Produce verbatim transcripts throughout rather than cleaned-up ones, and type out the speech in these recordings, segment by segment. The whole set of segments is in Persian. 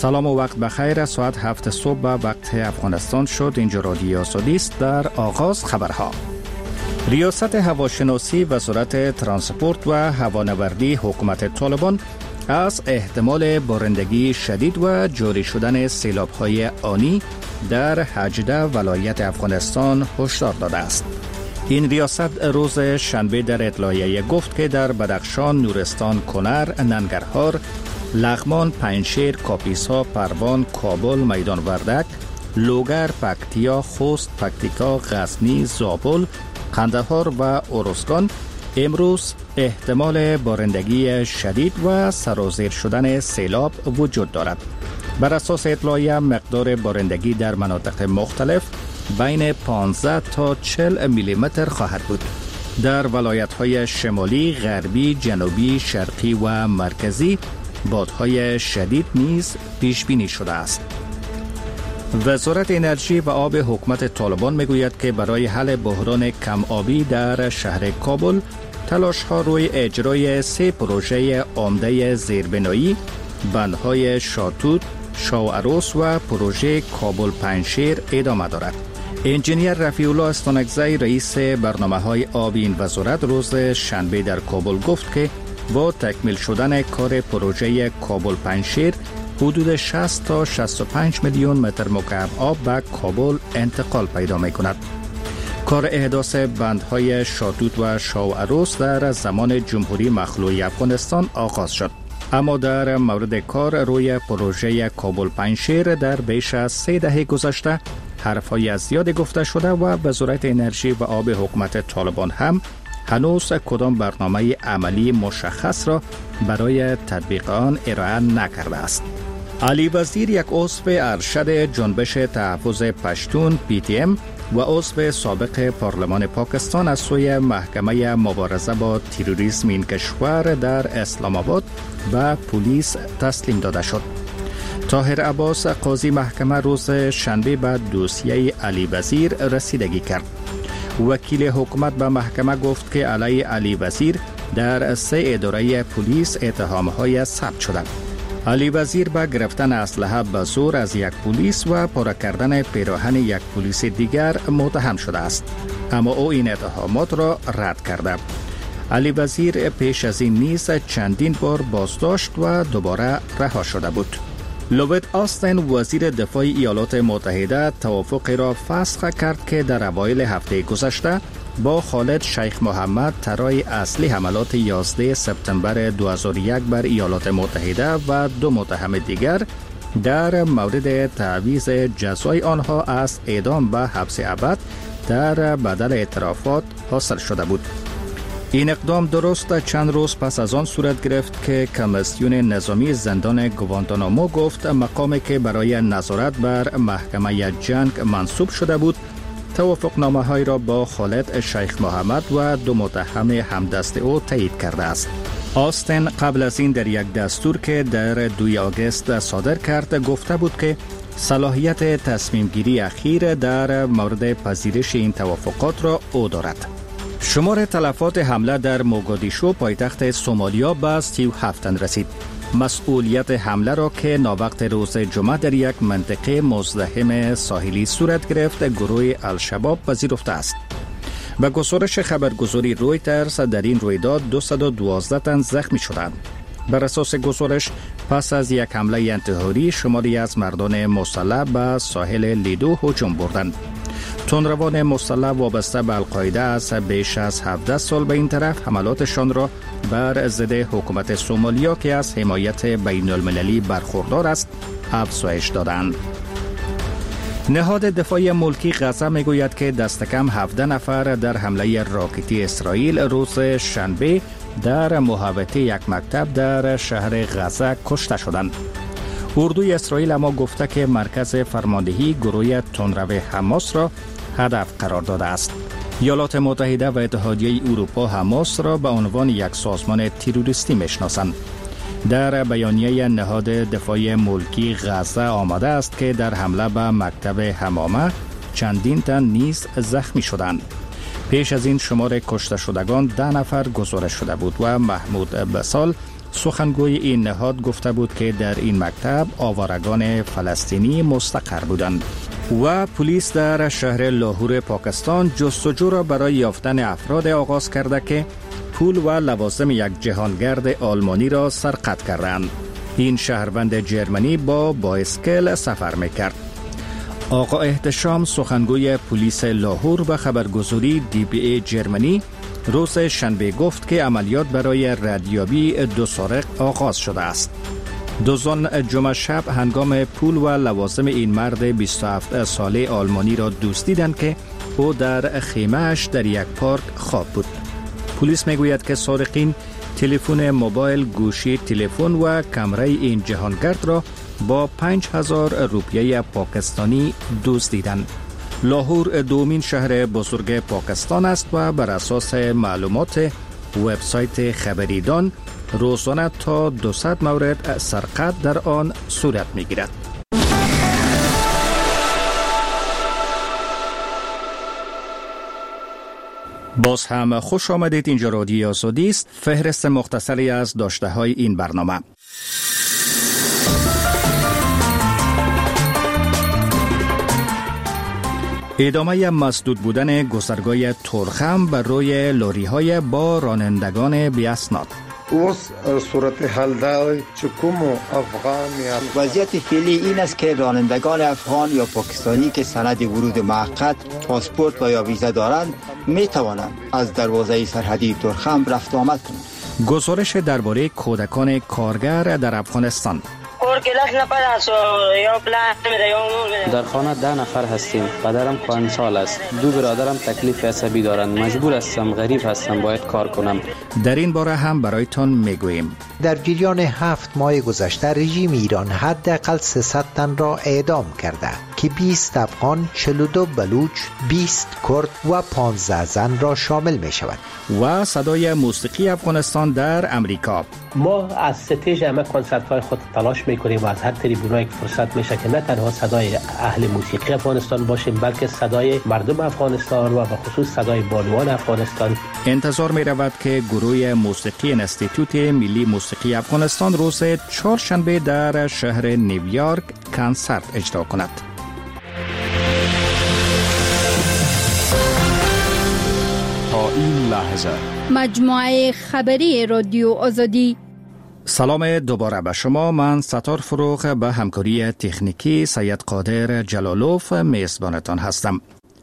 سلام و وقت بخیر. ساعت هفت صبح به وقت افغانستان شد. اینجا رادیو آزادی است. در آغاز خبرها: ریاست هواشناسی وزارت ترانسپورت و هوانوردی حکومت طالبان از احتمال بارندگی شدید و جاری شدن سیلاب‌های آنی در هجده ولایت افغانستان هشدار داده است. این ریاست روز شنبه در اطلاعیه گفت که در بدخشان، نورستان، کنر، ننگرهار، لغمان، پنجشیر، کاپیسا، پروان، کابل، میدان وردک، لوگر، پکتیا، خوست، پکتیکا، غزنی، زابل، قندهار و ارزگان امروز احتمال بارندگی شدید و سرازیر شدن سیلاب وجود دارد. بر اساس اطلاعیه مقدار بارندگی در مناطق مختلف بین پانزده تا چهل میلی متر خواهد بود. در ولایت‌های شمالی، غربی، جنوبی، شرقی و مرکزی بادهای شدید نیز پیش بینی شده است. وزارت انرژی و آب حکومت طالبان میگوید که برای حل بحران کم آبی در شهر کابل تلاش‌ها روی اجرای سه پروژه عمده زیربنایی، بندهای شاتوت، شاوعروس و پروژه کابل پنجشیر ادامه دارد. انجینیر رفیع الله استانکزی رئیس برنامه‌های آبی این وزارت روز شنبه در کابل گفت که با تکمیل شدن کار پروژه کابل پنجشیر حدود شصت تا شصت و پنج میلیون متر مکعب آب به کابل انتقال پیدا می کند. کار احداث بندهای شاتوت و شاوعروس در زمان جمهوری مخلوع افغانستان آغاز شد، اما در مورد کار روی پروژه کابل پنجشیر در بیش از سه دهه گذشته حرفهای زیاد گفته شده و وزارت انرژی و آب حکومت طالبان هم هنوز کدام برنامه عملی مشخص را برای تطبیق آن ارائه نکرده است. علی وزیر، یک عضو ارشد جنبش تحفظ پشتون پی تی ام و عضو سابق پارلمان پاکستان، از سوی محکمه مبارزه با تروریسم این کشور در اسلام آباد به پلیس تسلیم داده شد. طاهر عباس، قاضی محکمه، روز شنبه به دوسیه علی وزیر رسیدگی کرد. وکیل حکومت به محکمه گفت که علیه علی وزیر در سه اداره پلیس اتهام‌های ثبت شده. علی وزیر به گرفتن اسلحه به زور از یک پلیس و پاره کردن پیراهن یک پلیس دیگر متهم شده است، اما او این اتهامات را رد کرده. علی وزیر پیش از این نیز چندین بار بازداشت و دوباره رها شده بود. لوید آستن، وزیر دفاع ایالات متحده، توافقی را فسخ کرد که در اوایل هفته گذشته با خالد شیخ محمد طراح اصلی حملات یازده سپتامبر دو هزار و یک بر ایالات متحده و دو متهم دیگر در مورد تعویض جزای آنها از اعدام به حبس ابد در بدل اعترافات حاصل شده بود. این اقدام درست چند روز پس از آن صورت گرفت که کمیسیون نظامی زندان گوانتانامو گفت مقامی که برای نظارت بر محکمه جنگ منصوب شده بود توافقنامه های را با خالد شیخ محمد و دو متهم همدست او تایید کرده است. آستن قبل از این در یک دستور که در دوم آگوست صادر کرد گفته بود که صلاحیت تصمیم گیری اخیر در مورد پذیرش این توافقات را او دارد. شمار تلفات حمله در موگادیشو، پایتخت سومالیا، به سی و هفت رسید. مسئولیت حمله را که ناوقت روز جمعه در یک منطقه مزدحم ساحلی صورت گرفت گروه الشباب پذیرفته است. به گزارش خبرگزاری رویترز در این رویداد دویست و دوازده تن زخمی شدند. بر اساس گزارش پس از یک حمله انتحاری شماری از مردان مسلح به ساحل لیدو هجوم بردند. تندروان مسلح وابسته به القاعده از بیش از هفده سال به این طرف حملاتشان را بر ضد حکومت سومالیا که از حمایت بین المللی برخوردار است افزایش دادند. نهاد دفاع ملکی غزه میگوید که دست کم هفده نفر در حمله راکتی اسرائیل روز شنبه در محوطه یک مکتب در شهر غزه کشته شدند. اردوی اسرائیل اما گفته که مرکز فرماندهی گروه تندرو حماس را هدف قرار داده است. ایالات متحده و اتحادیه اروپا حماس را به عنوان یک سازمان تروریستی میشناسند. در بیانیه نهاد دفاع ملکی غزه آمده است که در حمله به مکتب حمامه چندین تن نیز زخمی شدند. پیش از این شمار کشته شدگان ده نفر گزارش شده بود و محمود بسال، سخنگوی این نهاد گفته بود که در این مکتب آوارگان فلسطینی مستقر بودند. و پلیس در شهر لاهور پاکستان جستجو را برای یافتن افراد آغاز کرده که پول و لوازم یک جهانگرد آلمانی را سرقت کردند. این شهروند جرمنی با بایسکل سفر میکرد. آقا احتشام سخنگوی پلیس لاهور به خبرگزاری دی بی ای جرمنی روز شنبه گفت که عملیات برای ردیابی دو سارق آغاز شده است. دوزان جمعه شب هنگام پول و لوازم این مرد بیست و هفت ساله آلمانی را دزدیدند که او در خیمه‌اش در یک پارک خواب بود. پلیس میگوید که سارقین تلفن موبایل، گوشی تلفن و کامرای این جهانگرد را با پنج هزار روپیه پاکستانی دزدیدند. لاهور دومین شهر بزرگ پاکستان است و بر اساس معلومات وبسایت خبریدان روزانه تا دویست مورد سرقت در آن صورت می‌گیرد. باز هم خوش آمدید. اینجا رادیو آزادی است. فهرست مختصری از داشته‌های این برنامه. ادامه مسدود بودن گذرگاه تورخم بر روی لوری‌های با رانندگان بی‌اسناد. وضعیت فعلی این است که رانندگان افغان یا پاکستانی که سند ورود موقت، پاسپورت و یا ویزا دارند می توانند از دروازه سرحدی تورخم رفت و آمد کنند. گزارش درباره کودکان کارگر در افغانستان. در خانه ده نفر هستیم. پدرم پنج سال است. دو برادرم تکلیف عصبی دارند. مجبور هستم، غریب هستم، باید کار کنم. در این باره هم برایتان میگوییم. در جریان هفت ماه گذشته رژیم ایران حداقل سیصد تن را اعدام کرده که بیست افغان، چهل و دو بلوچ، بیست کرد و پانزده زن را شامل می شود. و صدای موسیقی افغانستان در امریکا. ما از ستیج همه کنسرت های خود تلاش میکنیم و از هر تریبونایی که فرصت میشه که نه تنها صدای اهل موسیقی افغانستان باشیم بلکه صدای مردم افغانستان و به خصوص صدای بانوان افغانستان. انتظار می رود که گروه موسیقی انستیتوت ملی موسیقی افغانستان روز چهارشنبه در شهر نیویورک کنسرت اجرا کند. تا این لحظه مجموعه خبری رادیو آزادی. سلام دوباره به شما. من ستار فروغ به همکاری تکنیکی سید قادر جلالوف میزبانتان هستم.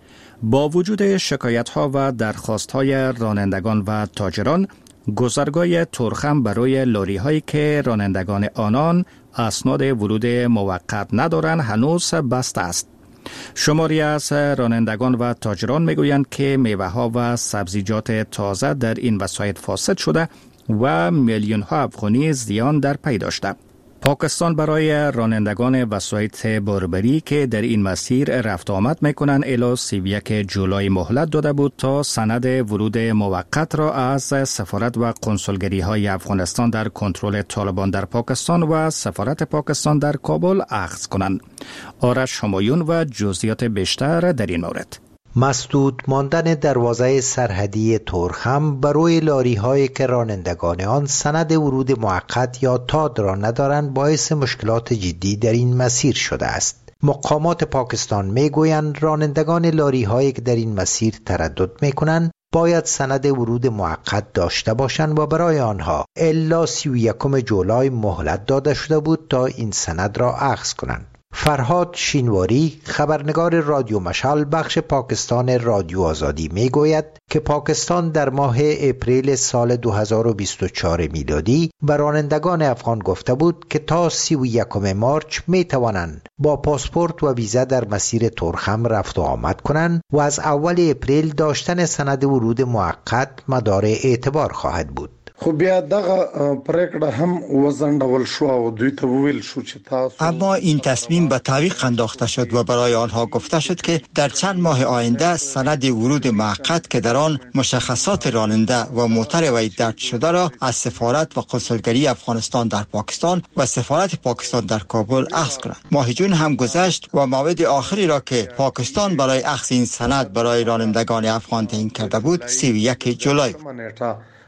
با وجود شکایت ها و درخواست های رانندگان و تاجران، گذرگاه تورخم برای لوری هایی که رانندگان آنان اسناد ورود موقت ندارند هنوز بسته است. شماری از رانندگان و تاجران میگویند که میوه ها و سبزیجات تازه در این وسایط فاسد شده و میلیون ها افغانی زیان در پی داشته. پاکستان برای رانندگان وسایط بربری که در این مسیر رفت آمد میکنند الی سی و یک جولای مهلت داده بود تا سند ورود موقت را از سفارت و کنسولگری های افغانستان در کنترل طالبان در پاکستان و سفارت پاکستان در کابل اخذ کنند. آرش همایون و جزئیات بیشتر در این مورد. مسدود ماندن دروازه سرحدی تورخم برای لاری هایی که رانندگان آن سند ورود موقت یا تاد را ندارند باعث مشکلات جدی در این مسیر شده است. مقامات پاکستان میگویند رانندگان لاری هایی که در این مسیر تردد میکنند باید سند ورود موقت داشته باشند و برای آنها الی سی و یکم جولای مهلت داده شده بود تا این سند را اخذ کنند. فرهاد شینواری خبرنگار رادیو مشعل بخش پاکستان رادیو آزادی می گوید که پاکستان در ماه اپریل سال دو هزار و بیست و چهار میلادی به رانندگان افغان گفته بود که تا سی و یکم مارچ می توانند با پاسپورت و ویزا در مسیر تورخم رفت و آمد کنند و از اول اپریل داشتن سند ورود موقت مدار اعتبار خواهد بود. خو بیا دغه پریکړه هم وزنډول شو او دوی ته وویل شو چې تاسو اما این تصمیم به تعویق انداخته شد و برای آنها گفته شد که در چند ماه آینده سند ورود موقت که در آن مشخصات راننده و موتر وی درج شده را از سفارت و کنسولگری افغانستان در پاکستان و سفارت پاکستان در کابل اخذ کنند. ماه جون هم گذشت و موعد آخری را که پاکستان برای اخذ این سند برای رانندگان افغان تعیین کرده بود سی و یک جولای.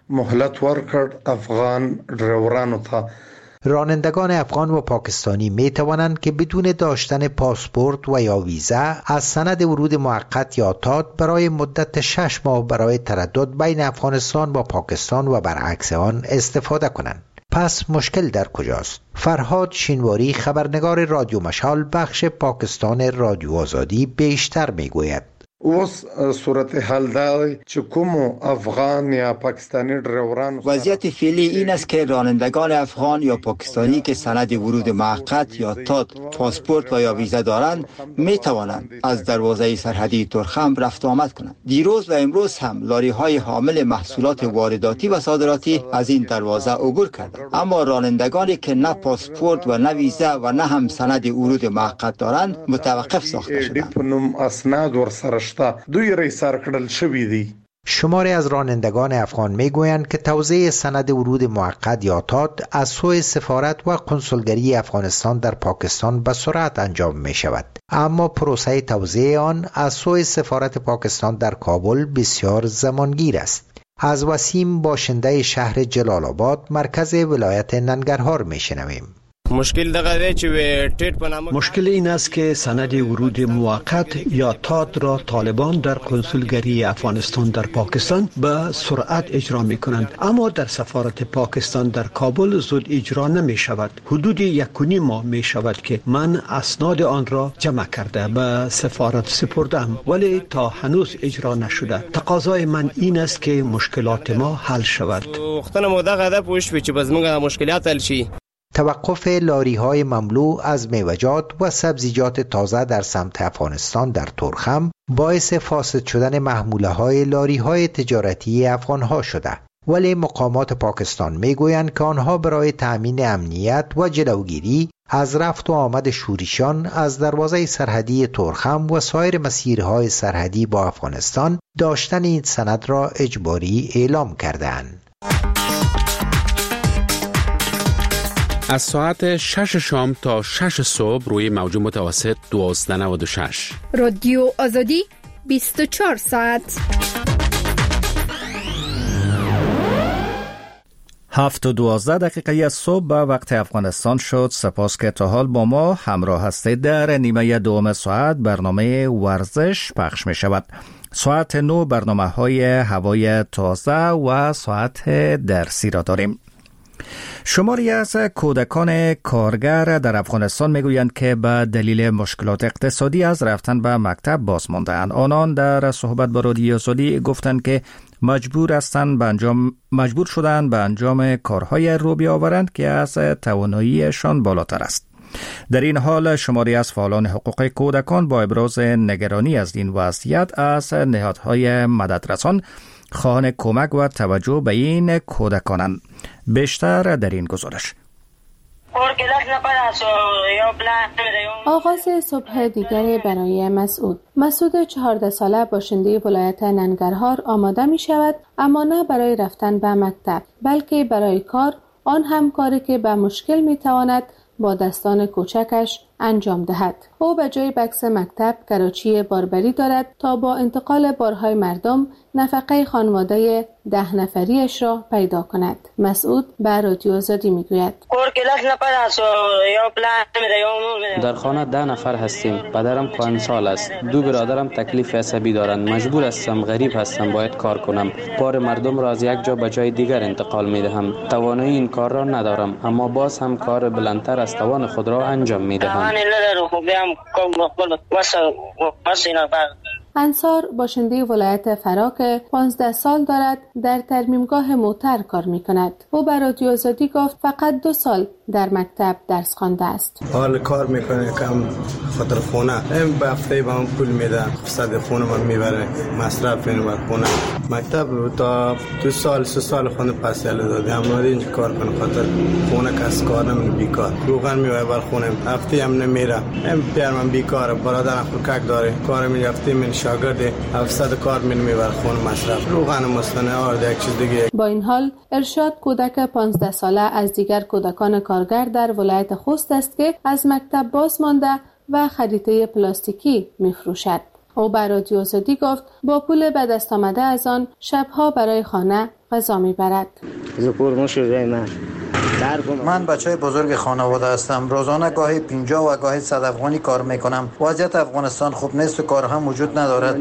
مهلت ورکړ افغان ډرایورانو ته. رانندگان افغان و پاکستانی می توانند که بدون داشتن پاسپورت و یا ویزا از سند ورود موقت یا تاد برای مدت شش ماه برای تردد بین افغانستان و پاکستان و برعکس آن استفاده کنند. پس مشکل در کجاست؟ فرهاد شینواری خبرنگار رادیو مشال بخش پاکستان رادیو آزادی بیشتر می گوید. اوس صورتحال دا چې کوم افغان یا پاکستانی ډرایوران وضعیت فعلی این است که رانندگان افغان یا پاکستانی که سند ورود موقت یا تاد، پاسپورت و یا ویزا دارند می توانند از دروازه سرحدی تورخم رفت و آمد کنند. دیروز و امروز هم لاری های حامل محصولات وارداتی و صادراتی از این دروازه عبور کردند، اما رانندگانی که نه پاسپورت و نه ویزا و نه هم سند ورود موقت دارند متوقف ساخته شدند. دوی ریسار کړل شوی دی. شماری از رانندگان افغان میگویند که توزیع سند ورود موقت یا تاد از سوی سفارت و کنسولگری افغانستان در پاکستان به سرعت انجام می شود، اما پروسه توزیع آن از سوی سفارت پاکستان در کابل بسیار زمانگیر است. از وسیم باشنده شهر جلال آباد مرکز ولایت ننگرهار می شنویم. مشکل دغه چې ټیټ په نامه مشکل این است که سند ورود موقت یا تاد را طالبان در کنسولگری افغانستان در پاکستان به سرعت اجرا می کنند، اما در سفارت پاکستان در کابل زود اجرا نمی شود. حدود یک و نیم ماه می شود که من اسناد آن را جمع کرده به سفارت سپردم، ولی تا هنوز اجرا نشده. تقاضای من این است که مشکلات ما حل شود. وختونه مو دغه د پوښ چې بزمنګ مشکلات حل شي. توقف لاری های مملو از میوه‌جات و سبزیجات تازه در سمت افغانستان در تورخم باعث فاسد شدن محموله های لاری های تجارتی افغان ها شده، ولی مقامات پاکستان میگویند که آنها برای تأمین امنیت و جلوگیری از رفت و آمد شوریشان از دروازه سرحدی تورخم و سایر مسیرهای سرحدی با افغانستان داشتن این سند را اجباری اعلام کرده‌اند. از ساعت شش شام تا شش صبح روی موج متوسط دوازده نود و شش. رادیو آزادی بیست و چهار ساعت. هفت و دوازده دقیقه از صبح به وقت افغانستان شد. سپاس که تا حال با ما همراه هستید. در نیمه دوم ساعت برنامه ورزش پخش می شود. ساعت نو برنامه های هوای تازه و ساعت درسی را داریم. شماری از کودکان کارگر در افغانستان میگویند که به دلیل مشکلات اقتصادی از رفتن به مکتب باز مانده‌اند. آنان در صحبت با رادیو آزادی گفتند که مجبور هستند به انجام مجبور شدند به انجام کارهای رو بیاورند که از تواناییشان بالاتر است. در این حال شماری از فعالان حقوق کودکان با ابراز نگرانی از این وضعیت از نهادهای مددرسان خواهان کمک و توجه به این کودکانند. بیشتر در این گزارش. آغاز صبح دیگری برای مسعود. مسعود چهارده ساله باشنده ولایت ننگرهار آماده می شود، اما نه برای رفتن به مکتب بلکه برای کار، آن هم کاری که به مشکل می تواند با دستان کوچکش انجام دهد. او به جای بکس مکتب کراچی باربری دارد تا با انتقال بارهای مردم نفقه خانواده ده نفریش را پیدا کند. مسعود به رادیو آزادی میگوید در خانه ده نفر هستیم. پدرم کهنسال است. دو برادرم تکلیف عصبی دارند. مجبور هستم، غریب هستم، باید کار کنم. بار مردم را از یک جا به جای دیگر انتقال می دهم. توانایی این کار را ندارم، اما باز هم کار بلندتر از توان خود را انجام می دهم. انصار باشنده ولایت فرا که پانزده سال دارد در ترمیمگاه موتر کار می کند. او بر رادیو آزادی گفت فقط دو سال در مکتب درس خوانده است. حال کار میکنه کم خاطر خونه. این به هفته به من پول میده. صد خونه من میبره. مصرف اینو بر خونه. مکتب تا دو سال سه سال خونه پس یاله داده. اما اینجا کار کنه خاطر خونه کس کار نمیکنه، بیکار. روغن میوه بر خونه. هفته هم نمیره. این پیر من بیکاره. برادرم کوچک داره. کار می هفته من شاگرد هفتصد کار می میبر خونه مصرف. روغن مستنه آرد یک چیز دیگه. با این حال ارشاد کودک پانزده ساله از دیگر کودکان کارگر در ولایت خوست است که از مکتب باز مانده و خریطه پلاستیکی می‌فروشد. او بر رادیو آزادی گفت با پول به دست آمده از آن شبها برای خانه غذا میبرد. من بچه بزرگ خانواده هستم. روزانه گاهی پنجاه و گاهی صد افغانی کار میکنم. وضعیت افغانستان خوب نیست و کار هم وجود ندارد.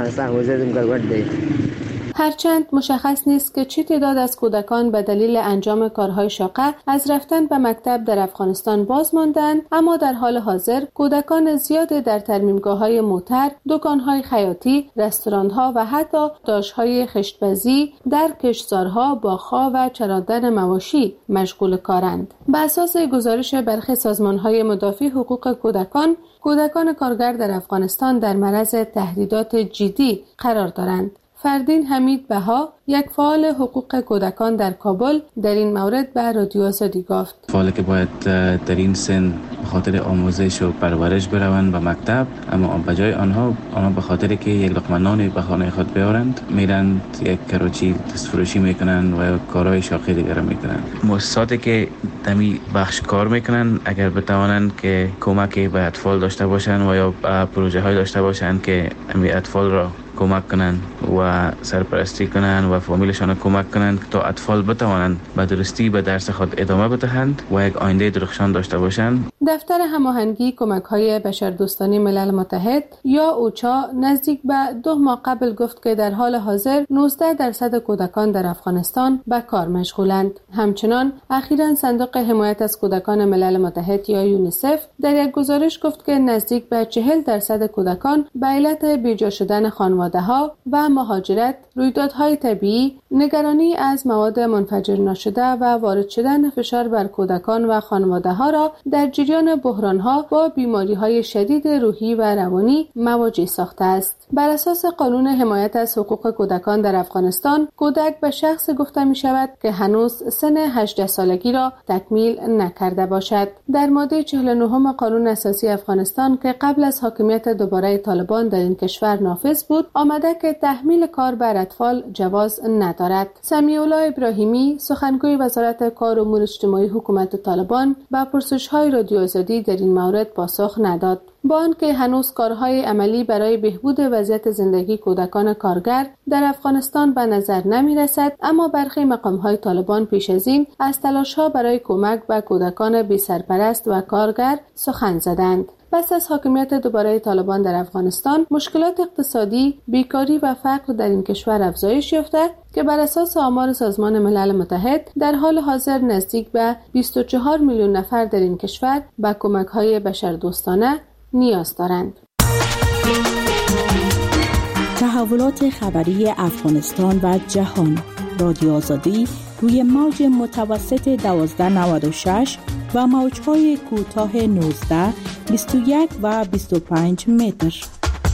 هرچند مشخص نیست که چه تعداد از کودکان به دلیل انجام کارهای شاقه از رفتن به مکتب در افغانستان باز ماندند، اما در حال حاضر کودکان زیادی در ترمیمگاه‌های موتر، دکان‌های خیاطی، رستوران‌ها و حتی داشت‌های خشت‌بازی در کشتزارها، باغ‌ها و چراندن مواشی مشغول کارند. بر اساس گزارش برخی سازمان‌های مدافع حقوق کودکان، کودکان کارگر در افغانستان در معرض تهدیدات جدی قرار دارند. فردین حمید بها، یک فعال حقوق کودکان در کابل، در این مورد به رادیو آزادی گفت: فعالی که باید در این سن به خاطر آموزش و پرورش بروند به مکتب، اما به جای آنها آنها به خاطر که یک لقمه نان به خانه خود بیارند میرند یک کراچی دستفروشی میکنند و کارهای شاقی دیگر میکنند. مؤسساتی که دمی بخش کار میکنند اگر بتوانند که کمکی به اطفال داشته باشند و یا پروژه های داشته باشند که امی اطفال را کمک کنند و سرپرستی کنند و فامیلشان کمک کنند تا اطفال بتوانند به درستی به درس خود ادامه بدهند و یک آینده درخشان داشته باشند. دفتر هماهنگی کمک‌های بشردوستانه ملل متحد یا اوچا نزدیک به دو ماه قبل گفت که در حال حاضر نوزده درصد کودکان در افغانستان به کار مشغولند. همچنان اخیراً صندوق حمایت از کودکان ملل متحد یا یونیسف در یک گزارش گفت که نزدیک به چهل درصد کودکان به علت بیجا شدن خانواده‌ها و مهاجرت، رویدادهای طبیعی، نگرانی از مواد منفجر نشده و وارد شدن فشار بر کودکان و خانواده‌ها را در جریان بحران‌ها با بیماری‌های شدید روحی و روانی مواجه ساخته است. بر اساس قانون حمایت از حقوق کودکان در افغانستان، کودک به شخص گفته می شود که هنوز سن هجده سالگی را تکمیل نکرده باشد. در ماده چهل و نه قانون اساسی افغانستان که قبل از حاکمیت دوباره طالبان در این کشور نافذ بود، آمده که تحمیل کار بر اطفال جواز ندارد. سمیع الله ابراهیمی، سخنگوی وزارت کار و امور اجتماعی حکومت طالبان، به پرسش‌های رادیو آزادی در این مورد پاسخ نداد. با آنکه هنوز کارهای عملی برای بهبود وضعیت زندگی کودکان کارگر در افغانستان به نظر نمی رسد، اما برخی مقام‌های طالبان پیش از این از تلاش‌ها برای کمک به کودکان بی سرپرست و کارگر سخن زدند. پس از حاکمیت دوباره طالبان در افغانستان، مشکلات اقتصادی، بیکاری و فقر در این کشور افزایش یافته که بر اساس آمار سازمان ملل متحد در حال حاضر نزدیک به بیست و چهار میلیون نفر در این کشور به کمک‌های بشردوستانه نیاز دارند. تحولات خبری افغانستان و جهان. رادیو آزادی روی موج متوسط دوازده نود و شش و موج‌های کوتاه نوزده، بیست و یک و بیست و پنج متر.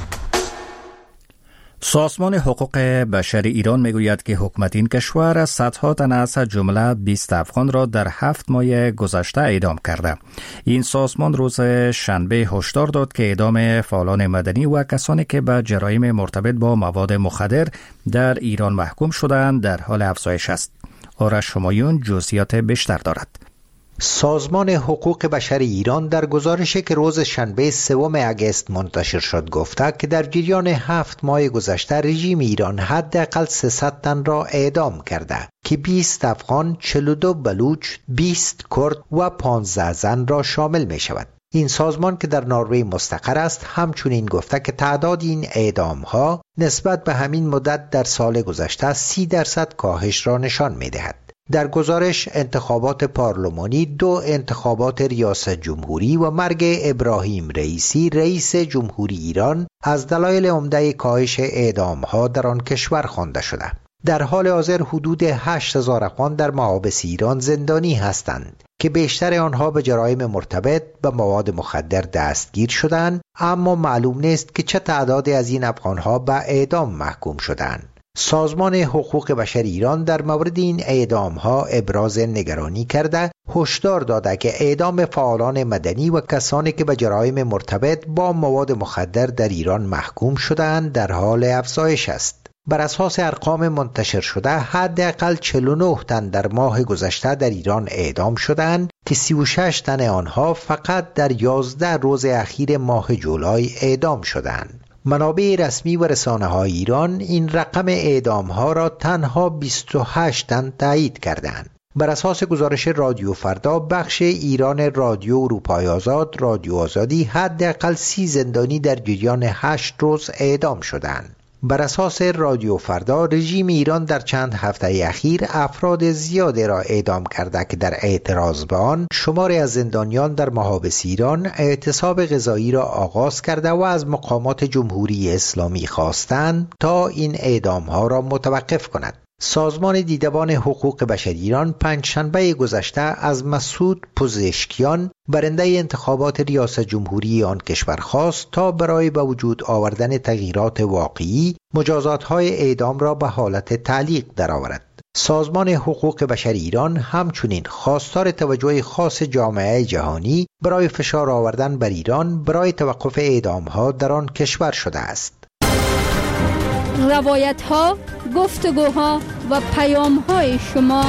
سازمان حقوق بشر ایران میگوید که حکومت این کشور صدها تن از جمله بیست افغان را در هفت ماه گذشته اعدام کرده. این سازمان روز شنبه هشدار داد که اعدام فعالان مدنی و کسانی که به جرایم مرتبط با مواد مخدر در ایران محکوم شدند در حال افزایش است. آرش همایون جزئیات بیشتر دارد. سازمان حقوق بشر ایران در گزارشی که روز شنبه سوم اگست منتشر شد گفته که در جریان هفت ماه گذشته رژیم ایران حداقل سیصد تن را اعدام کرده که بیست افغان، چهل و دو بلوچ، بیست کرد و پانزده زن را شامل می شود. این سازمان که در نروژ مستقر است همچنین گفته که تعداد این اعدام ها نسبت به همین مدت در سال گذشته سی درصد کاهش را نشان می دهد. در گزارش انتخابات پارلمانی، دو انتخابات ریاست جمهوری و مرگ ابراهیم رئیسی رئیس جمهوری ایران از دلایل عمده کاهش اعدام‌ها در آن کشور خوانده شده. در حال حاضر حدود هشت هزار افغان در محابس ایران زندانی هستند که بیشتر آنها به جرایم مرتبط به مواد مخدر دستگیر شدند، اما معلوم نیست که چه تعدادی از این افغان‌ها به اعدام محکوم شدند. سازمان حقوق بشر ایران در مورد این اعدام‌ها ابراز نگرانی کرده، هشدار داده که اعدام فعالان مدنی و کسانی که به جرایم مرتبط با مواد مخدر در ایران محکوم شدند در حال افزایش است. بر اساس ارقام منتشر شده حداقل چهل و نه تن در ماه گذشته در ایران اعدام شدند که سی و شش تن آنها فقط در یازده روز اخیر ماه جولای اعدام شدند. منابع رسمی و رسانه‌های ایران این رقم اعدام‌ها را تنها بیست و هشت تن تایید کردند. بر اساس گزارش رادیو فردا، بخش ایران رادیو اروپای آزاد، رادیو آزادی، حداقل سی زندانی در جریان هشت روز اعدام شدند. بر اساس رادیو فردا، رژیم ایران در چند هفته اخیر افراد زیادی را اعدام کرده که در اعتراض به آن شماری از زندانیان در محابس ایران اعتصاب غذایی را آغاز کرده و از مقامات جمهوری اسلامی خواستند تا این اعدام‌ها را متوقف کند. سازمان دیدبان حقوق بشر ایران پنجشنبه گذشته از مسعود پزشکیان، برنده انتخابات ریاست جمهوری آن کشور، خواست تا برای به وجود آوردن تغییرات واقعی مجازات‌های اعدام را به حالت تعلیق درآورد. سازمان حقوق بشر ایران همچنین خواستار توجه خاص جامعه جهانی برای فشار آوردن بر ایران برای توقف اعدام‌ها در آن کشور شده است. روایت ها، گفتگوها و پیام های شما.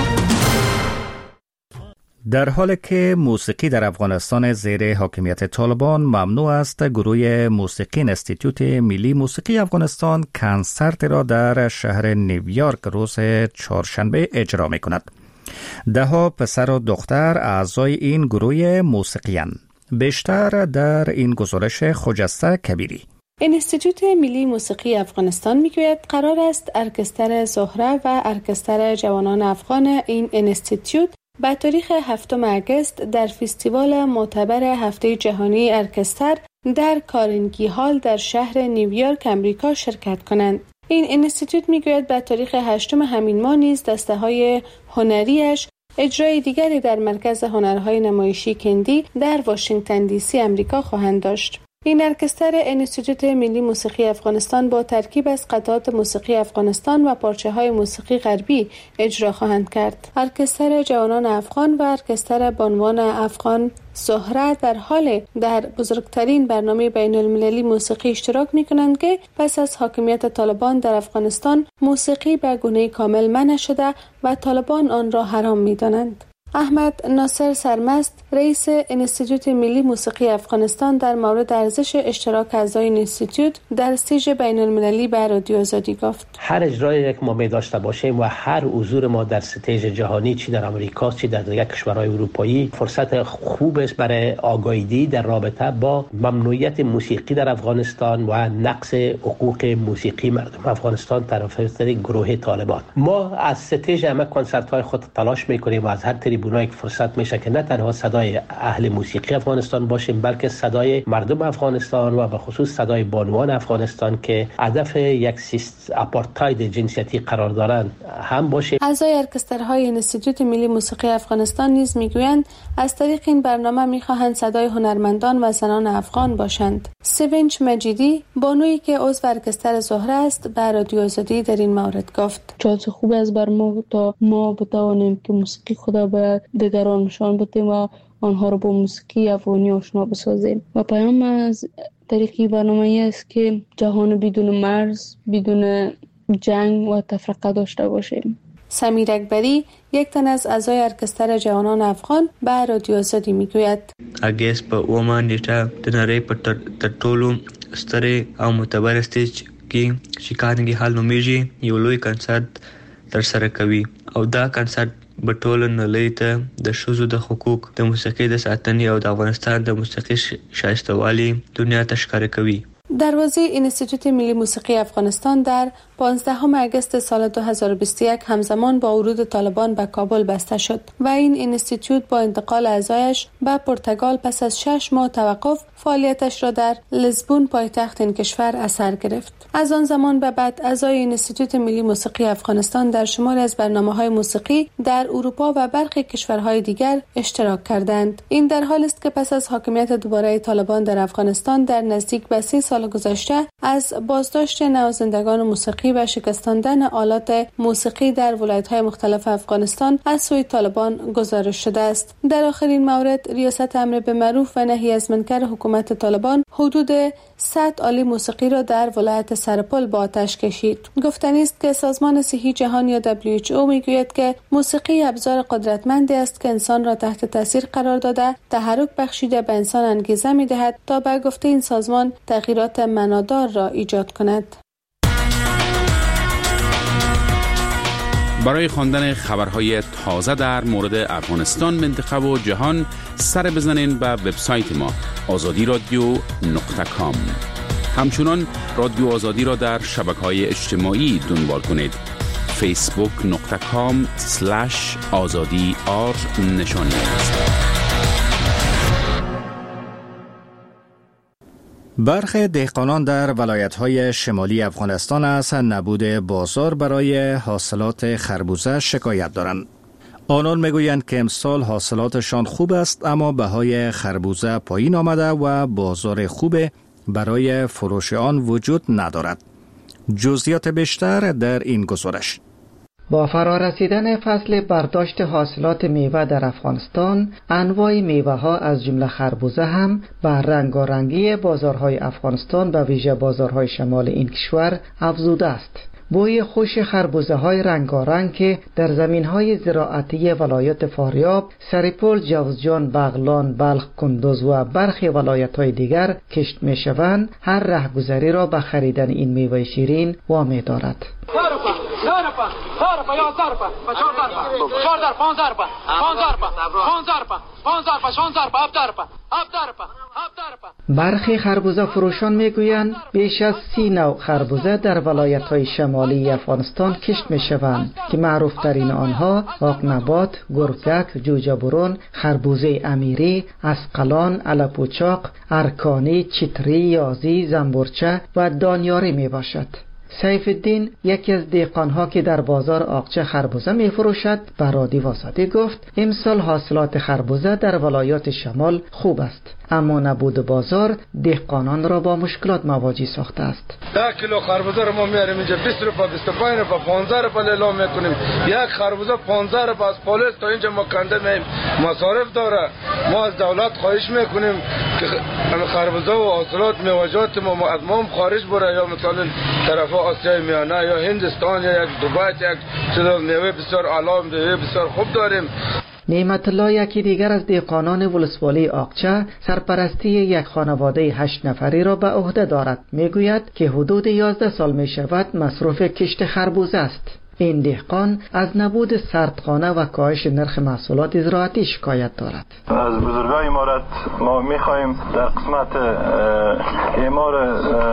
در حالی که موسیقی در افغانستان زیر حاکمیت طالبان ممنوع است، گروه موسیقی انستیتوت ملی موسیقی افغانستان کنسرت را در شهر نیویورک روز چهارشنبه اجرا می کند. ده ها پسر و دختر اعضای این گروه موسیقی‌اند. بیشتر در این گزارش خجسته کبیری. انستیتوت ملی موسیقی افغانستان میگوید قرار است ارکستر زهره و ارکستر جوانان افغان این انستیتوت به تاریخ هفتم اگست در فستیوال معتبر هفته جهانی ارکستر در کارنگی هال در شهر نیویورک امریکا شرکت کنند. این انستیتوت میگوید به تاریخ هشتم همین ماه نیز دسته های هنریش اجرای دیگری در مرکز هنرهای نمایشی کندی در واشنگتن دی سی امریکا خواهند داشت. این ارکستر انستیتوت ملی موسیقی افغانستان با ترکیب از قطعات موسیقی افغانستان و پارچه‌های موسیقی غربی اجرا خواهند کرد. ارکستر جوانان افغان و ارکستر بانوان افغان زهره در حال در بزرگترین برنامه بین المللی موسیقی اشتراک می کنند که پس از حاکمیت طالبان در افغانستان موسیقی به گونه کامل منع شده و طالبان آن را حرام می دانند. احمد ناصر سرمست، رئیس انستیتوت ملی موسیقی افغانستان، در مورد ارزش اشتراک اعضای این انستیتوت در استیج بین المللی به رادیو آزادی گفت: هر اجرایی که ما می داشته باشیم و هر حضور ما در استیج جهانی، چی در امریکا چی در دیگر کشورهای اروپایی، فرصت خوب است برای آگاهی در رابطه با ممنوعیت موسیقی در افغانستان و نقض حقوق موسیقی مردم افغانستان طرف گروه طالبان. ما از استیج همه کنسرت‌های خود تلاش می‌کنیم و از هر تریبونایی که فرصت میشه که نه تنها صدای اهل موسیقی افغانستان باشیم، بلکه صدای مردم افغانستان و به خصوص صدای بانوان افغانستان که هدف یک سیست آپارتاید جنسیتی قرار دارند هم باشیم. اعضای ارکسترهای انستیتوت ملی موسیقی افغانستان نیز میگویند از طریق این برنامه میخواهند صدای هنرمندان و زنان افغان باشند. سوینچ مجیدی، بانویی که عضو ارکستر زهره است، به رادیو آزادی در این مورد گفت: چه خوب است بر ما تا ما بتوانیم که موسیقی خدا به دیگران نشان بدیم و آنها را با موسیقی افغانی آشنا بسازیم. و پیام از طریق برنامه است که جهان بدون مرز، بدون جنگ و تفرقه داشته باشیم. سمیر اکبری، یک تن از اعضای ارکستر جوانان افغان، به رادیو آزادی میگوید: اگست په اومه نیټه د نړۍ په تر ټولو سترې او معتبر استیج کې چې کارنګي هال نومیږي یو لوی کنسرت ترسره کوي او دا کنسرت په ټوله نړۍ ته د ښځو د حقوق د موسیقۍ د ساتنې او د افغانستان د موسیقي شایسته‌والي دنیا ته ښکاره کوي. دروازه انستیتوت ملی موسیقی افغانستان در پانزدهم اگست سال دو هزار و بیست و یک همزمان با ورود طالبان به کابل بسته شد و این انستیتوت با انتقال اعضایش به پرتغال پس از شش ماه توقف فعالیتش را در لیسبون پایتخت این کشور اثر گرفت. از آن زمان به بعد اعضای انستیتوت ملی موسیقی افغانستان در شماری از برنامه‌های موسیقی در اروپا و برخی کشورهای دیگر اشتراک کردند. این در حالی است که پس از حاکمیت دوباره طالبان در افغانستان در نزدیک به سه سال گذشته از بازداشت نوازندگان موسیقی و شکستاندن آلات موسیقی در ولایت‌های مختلف افغانستان از سوی طالبان گزارش شده است. در آخرین مورد ریاست امر به معروف و نهی از منکر حکومت طالبان حدود صد آله موسیقی را در ولایت سرپل با آتش کشید. گفتنی است که سازمان صحی جهان یا دبلیو اچ او میگوید که موسیقی ابزار قدرتمندی است که انسان را تحت تاثیر قرار داده، تحرک بخشیده به انسان انگیزه می‌دهد تا به گفته این سازمان تغییرات محصولات معنادار را ایجاد کند. برای خواندن خبرهای تازه در مورد افغانستان، منطقه و جهان سر بزنین به وبسایت ما آزادی رادیو نقطه کام. همچنان رادیو آزادی را در شبکه‌های اجتماعی دنبال کنید. فیسبوک نقطه کام سلش آزادی آر نشانی است. برخی دهقانان در ولایت‌های شمالی افغانستان از نبود بازار برای حاصلات خربوزه شکایت دارند. آنان میگویند که امسال حاصلاتشان خوب است، اما بهای خربوزه پایین آمده و بازار خوب برای فروش آن وجود ندارد. جزئیات بیشتر در این گزارش. با فرارسیدن فصل برداشت حاصلات میوه در افغانستان، انواع میوه ها از جمله خربوزه هم بر رنگارنگی بازارهای افغانستان و ویژه بازارهای شمال این کشور افزوده است. بوی خوش خربوزه های رنگارنگ که در زمین های زراعتی ولایت فاریاب، سریپول، جوزجان، بغلان، بلخ، کندوز و برخی ولایت های دیگر کشت می شوند، هر رهگذری را به خریدن این میوه شیرین وامی دارد. برخی خربوزه فروشان میگویند بیش از سی نوع خربوزه در ولایت های شمالی افغانستان کشت می شوند که معروف ترین آنها آقنبات، گرگک، جوجه برون، خربوزه امیری، اسقلان، علپوچاق، ارکانی، چتری، یازی، زنبورچه و دانیاری می باشد. سیف الدین یکی از دهقانها که در بازار آقچه خربوزه می فروشد به رادیو آزادی گفت امسال حاصلات خربوزه در ولایات شمال خوب است، اما نبود بازار دهقانان را با مشکلات مواجه ساخته است. ده کیلو خربوزه رو ما میاریم اینجا بیست روپیه، بیست و پنج روپیه، پانزده روپیه اعلام میکنیم. یک خربوزه پانزده روپیه از پالیس تا اینجا ما کنده میم، مصارف داره. ما از دولت خواهش میکنیم که خربوزه و حاصلات میوه‌جات ما از ما خارج بره، یا مثلا طرف آسیای میانه یا هندستان یا یک دبی، یک چیز میوه بسیار اعلی، میوه بسیار خوب داریم. نعمت الله یکی دیگر از دهقانان ولسوالی آقچه سرپرستی یک خانواده هشت نفری را به عهده دارد. میگوید که حدود یازده سال می شود مصروف کشت خربوزه است. این دهقان از نبود سردخانه و کاهش نرخ محصولات زراعتی شکایت دارد. از بزرگای امارت ما میخواهیم در قسمت اعمار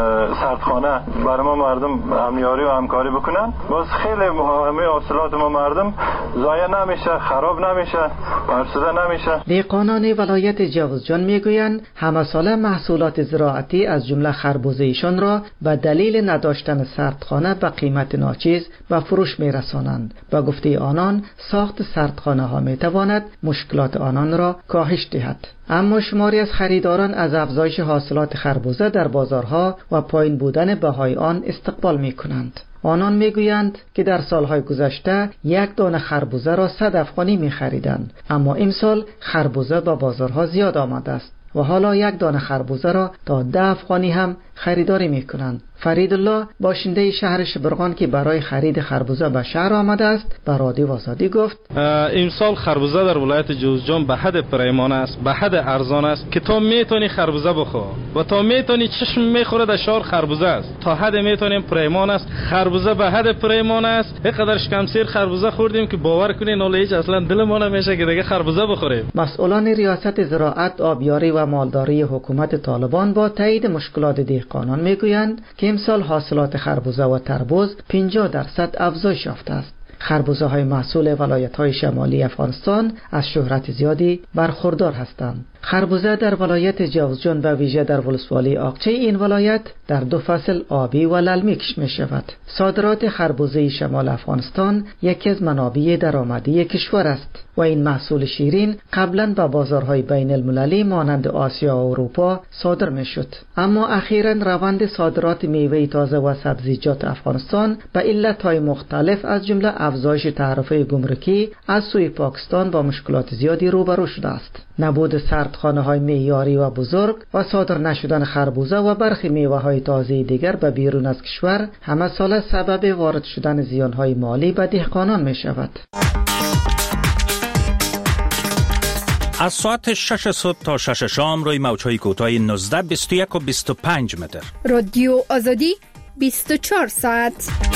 سردخانه برای ما مردم همیاری و همکاری بکنن. باز خیلی همه حاصلات ما مردم ضایع نمیشه، خراب نمیشه، فرسوده نمیشه. دهقانان ولایت جوزجان میگویند همه ساله محصولات زراعتی از جمله خربوزه ایشان را به دلیل نداشتن سردخانه به قیمت ناچیز و فروش می رسانند. با گفته آنان ساخت سردخانه ها می تواند مشکلات آنان را کاهش دهد. اما شماری از خریداران از افزایش حاصلات خربوزه در بازارها و پایین بودن بهای آن استقبال می کنند. آنان می گویند که در سالهای گذشته یک دانه خربوزه را صد افغانی می خریدند، اما امسال خربوزه به بازارها زیاد آمده است و حالا یک دانه خربوزه را تا ده افغانی هم خریداری می کنند. فرید الله باشنده شهر شبرغان که برای خرید خربوزه به شهر آمده است به رادیو آزادی گفت امسال خربوزه در ولایت جوزجان به حد پریمانه است، به حد ارزان است که تا میتونی خربوزه بخو و تا میتونی چشم میخوره در شهر خربوزه است، تا حد میتونیم پریمان است. خربوزه به حد پریمانه است. اینقدر شکمسیر خربوزه خوردیم که باور کنین حالا هیچ اصلا دلمون نمیشه که دیگه خربوزه بخوریم. مسئولان ریاست زراعت، آبیاری و مالداری حکومت طالبان با تایید مشکلات دهقانان میگویند که امسال حاصلات خربوزه و تربوز پنجاه درصد افزایش یافته است. خربوزه های محصول ولایت های شمالی افغانستان از شهرت زیادی برخوردار هستند. خربوزه در ولایت جوزجان و ویژه در ولسوالی آقچه این ولایت در دو فصل آبی و للمی کشت می شود. صادرات خربوزه شمال افغانستان یکی از منابع درآمدی کشور است و این محصول شیرین قبلا به بازارهای بین المللی مانند آسیا و اروپا صادر می شد، اما اخیراً روند صادرات میوه تازه و سبزیجات افغانستان به علتهای مختلف از جمله افزایش تعرفه گمرکی از سوی پاکستان با مشکلات زیادی روبرو شده است. نبود سردخانه های معیاری و بزرگ و صادر نشدن خربوزه و برخی میوه های تازه دیگر به بیرون از کشور همه ساله سبب وارد شدن زیان های مالی به دهقانان می شود. از ساعت شش صبح تا شش شام روی موج‌های کوتاه نوزده، بیست و یک و بیست و پنج متر. رادیو آزادی بیست و چهار ساعت.